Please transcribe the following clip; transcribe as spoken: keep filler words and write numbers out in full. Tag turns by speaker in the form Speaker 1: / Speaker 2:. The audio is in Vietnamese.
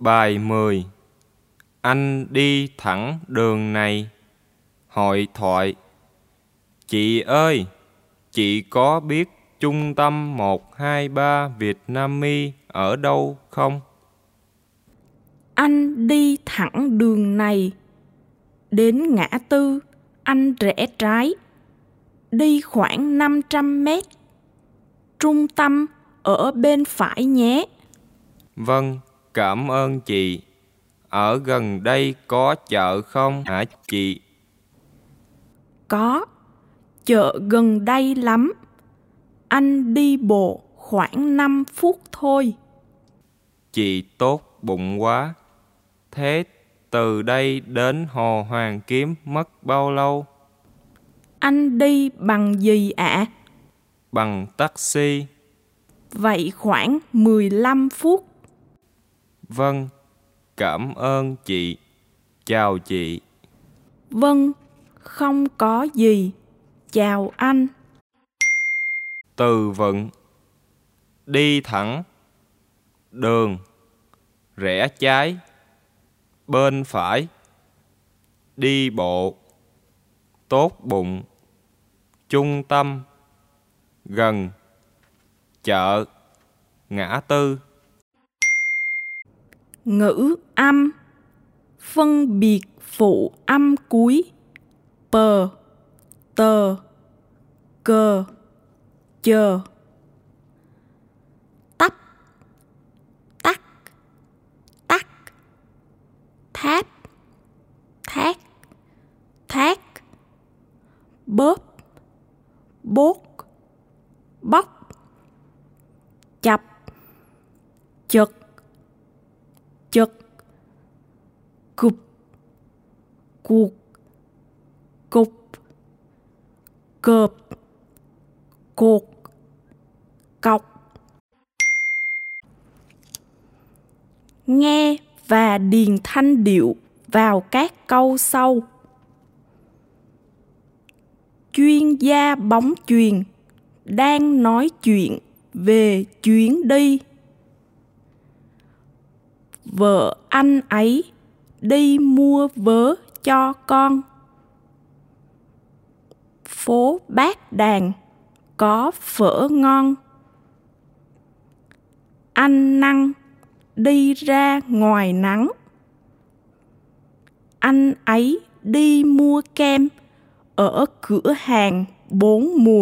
Speaker 1: Bài mười. Anh đi thẳng đường này. Hội thoại. Chị ơi, chị có biết trung tâm một hai ba Vietnamese ở đâu không?
Speaker 2: Anh đi thẳng đường này. Đến ngã tư, anh rẽ trái. Đi khoảng năm trăm mét. Trung tâm ở bên phải nhé.
Speaker 1: Vâng, cảm ơn chị. Ở gần đây có chợ không hả chị?
Speaker 2: Có, chợ gần đây lắm. Anh đi bộ khoảng năm phút thôi.
Speaker 1: Chị tốt bụng quá. Thế từ đây đến Hồ Hoàn Kiếm mất bao lâu?
Speaker 2: Anh đi bằng gì ạ?
Speaker 1: Bằng taxi.
Speaker 2: Vậy khoảng mười lăm phút.
Speaker 1: Vâng, cảm ơn chị. Chào chị.
Speaker 2: Vâng, không có gì. Chào anh.
Speaker 1: Từ vựng. Đi thẳng. Đường. Rẽ trái. Bên phải. Đi bộ. Tốt bụng. Trung tâm. Gần. Chợ. Ngã tư.
Speaker 2: Ngữ âm. Phân biệt phụ âm cuối. Pờ, tờ, cờ, chờ. Tắp, tắc, tắc. Tháp, thác, thác. Bóp, bốt, bóc. Chập, chật, chật. Cục, cuộc, cục. Cợp, cột, cọc. Nghe và điền thanh điệu vào các câu sau. Chuyên gia bóng chuyền đang nói chuyện về chuyến đi. Vợ anh ấy đi mua vớ cho con. Phố Bát Đàn có phở ngon. Anh Năng đi ra ngoài nắng. Anh ấy đi mua kem ở cửa hàng bốn mùa.